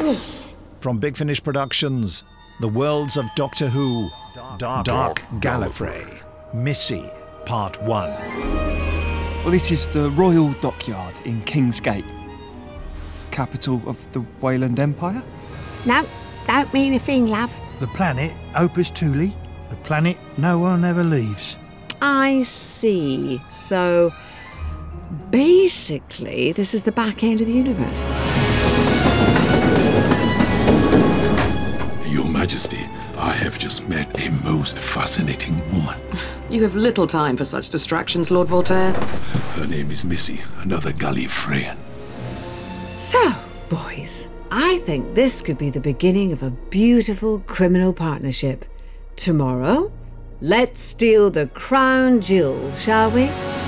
From Big Finish Productions, The Worlds of Doctor Who, Dark Gallifrey, Missy, Part 1. Well, this is the Royal Dockyard in Kingsgate, capital of the Wayland Empire. No, don't mean a thing, love. The planet Opus Thule, the planet no one ever leaves. I see. So, basically, this is the back end of the universe. Your Majesty, I have just met a most fascinating woman. You have little time for such distractions, Lord Voltaire. Her name is Missy, another Gallifreyan. So, boys, I think this could be the beginning of a beautiful criminal partnership. Tomorrow, let's steal the crown jewels, shall we?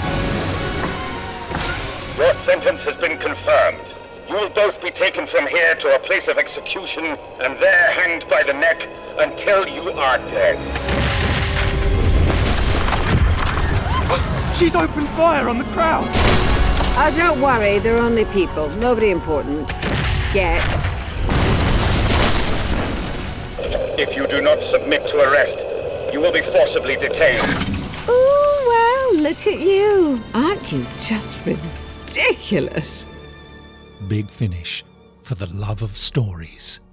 Your sentence has been confirmed. You will both be taken from here to a place of execution and there hanged by the neck until you are dead. She's opened fire on the crowd! Oh, don't worry, they're only people. Nobody important. Yet. If you do not submit to arrest, you will be forcibly detained. Ooh, well, look at you. Aren't you just ridiculous? Big Finish, for the love of stories.